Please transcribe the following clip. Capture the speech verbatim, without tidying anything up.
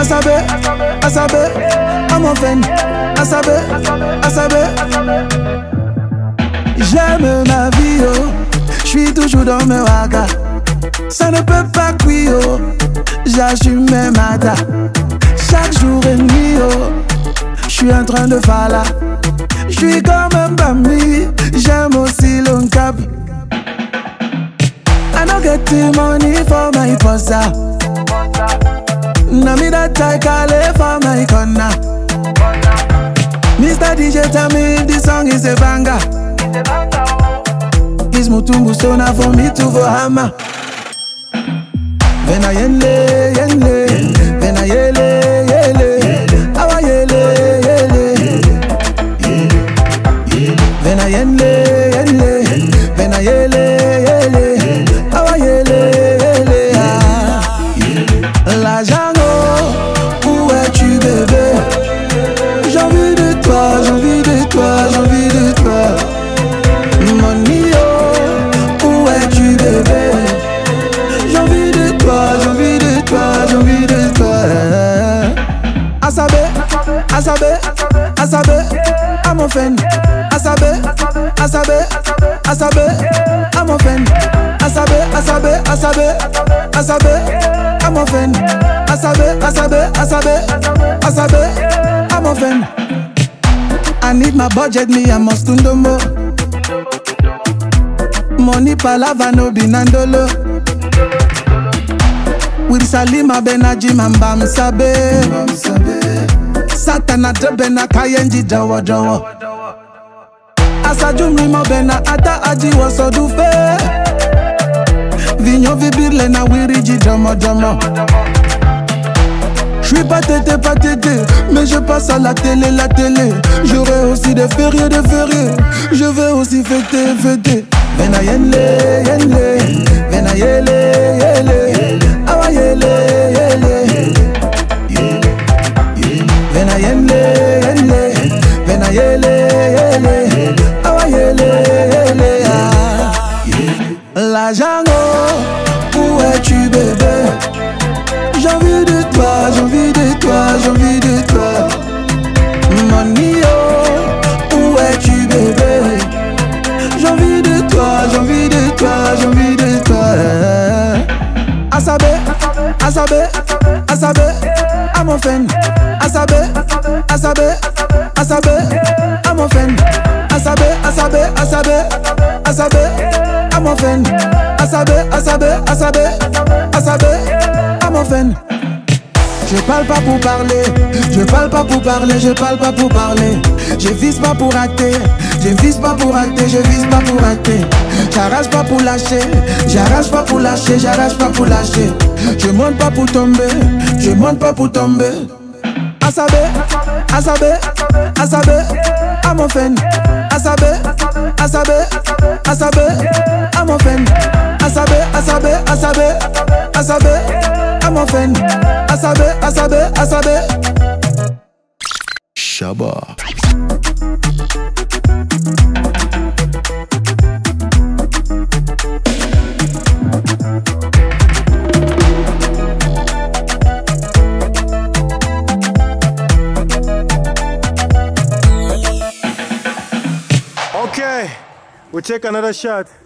Asabe, Asabe, I'm a fan. Asabe, Asabe. J'aime ma vie, oh. J'suis toujours dans mes wagas. Ça ne peut pas cuire, oh. J'assume mes matas. Chaque jour et nuit, oh. J'suis en train de faire là. J'suis comme un bambi. J'aime aussi le cap. I don't get the money for my posa. Na me that I call it for my corner. Mister D J tell me this song is a banger. It's Mutumbu Sona for me to go hammer. Vena yele, yele, vena yele, yele, awa yele, yele, vena yele, yele, vena yele, yele, awa yele, yele, ah. L'argent, oh, où es-tu bébé? J'ai envie de toi, j'ai envie de toi, j'ai envie de toi. Money, oh, où es-tu bébé? J'ai envie de toi, j'ai envie de toi, j'ai envie de toi. Asabe, Asabe, Asabe, I'm a fan. Asabe, Asabe, Asabe, I'm a fan. Asabe, Asabe, Asabe, Asabe, I'm a fan. Asabe, Asabe, Asabe, Asabe, I'm a fan. I need my budget, me I must do more. Money palava no binandolo. With Salima Benaji Mambam Sabe. Satana Debena Kayenji Jawa Jawa. Asajumi Mobena Ata Aji Wasodufe. Vigno Vibirle na Wiriji Jamo Jamo. J'suis pas tété, pas tété, mais je passe à la télé, la télé. J'aurai aussi des fériés, des fériés. Je vais aussi fêter, fêter. Vena yele, yele, vena yele, yele, awa yele, yele, vena yele, yele, vena yele, yele, awa yele, yele, ah. L'argent, oh, où es-tu bébé? J'ai envie de toi, j'ai envie de toi, j'ai envie de toi. Money, oh, où es-tu bébé? J'ai envie de toi, j'ai envie de toi, j'ai envie de toi. Asabe, Asabe, Asabe, I'm a fan. Asabe, Asabe, Asabe, I'm a fan. Asabe, Asabe, Asabe, Asabe, I'm a fan. Asabe, Asabe, Asabe, Asabe, I'm a fan. Je parle pas pour parler, je parle pas pour parler, je parle pas pour parler. Je vise pas pour rater, je vise pas pour rater, je vise pas pour rater. J'arrache pas pour lâcher, j'arrache pas pour lâcher, j'arrache pas pour lâcher. Je monte pas pour tomber, je monte pas pour tomber. Asabe, Asabe, Asabe, I'm a fan. Asabe, Asabe, Asabe, I'm a fan. Asabe, Asabe, Asabe, Asabe, I'm a fan. Asabe, Asabe, Asabe. Shaba. Okay, we'll take another shot.